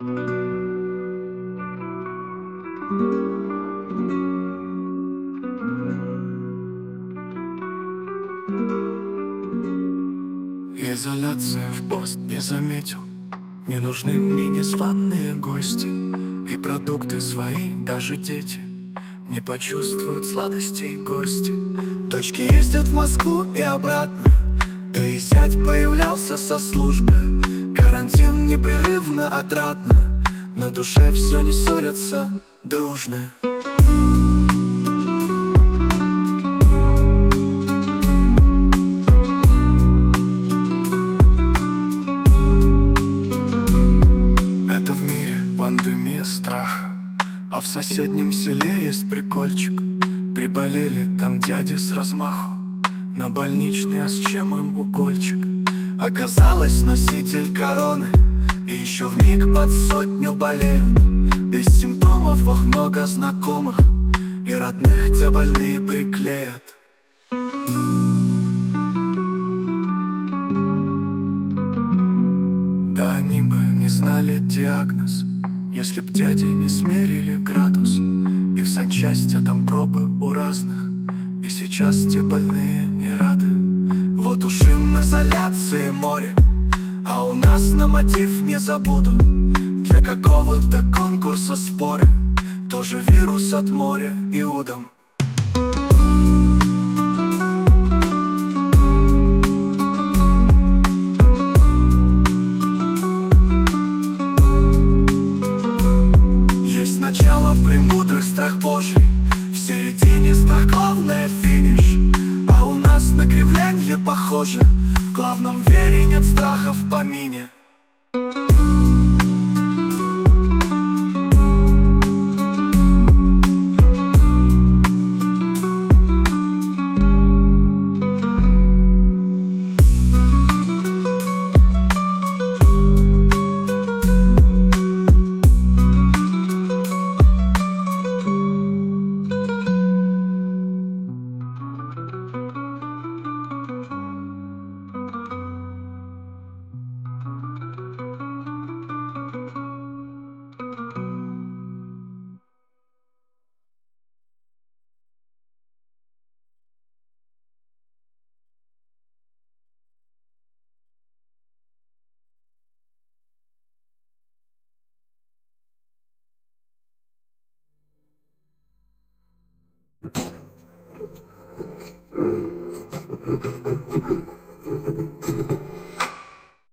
Изоляция в пост не заметил. Не нужны мне незваные гости, и продукты свои даже дети не почувствуют сладостей гости. Дочки ездят в Москву и обратно, да и зять появлялся со службы. Карантин непрерывно отрадно, на душе все не ссорятся дружно. Это в мире пандемия страха, а в соседнем селе есть прикольчик. Приболели там дяди с размаху, на больничный, а с чем им укольчик? Оказалось, носитель короны, и еще вмиг под сотню болеют. Без симптомов, ох, много знакомых и родных, где больные приклеят. Да они бы не знали диагноз, если б дяди не смерили градус. И в санчасти там пробы у разных, и сейчас те больные не рады. Вот уж им в изоляции море, а у нас на мотив не забуду. Для какого-то конкурса споры, тоже вирус от моря иудам. Есть начало премудрый страх Божий, в середине страх, главное финиш. А у нас на кривлянье похоже, в главном вере нет страха в помине.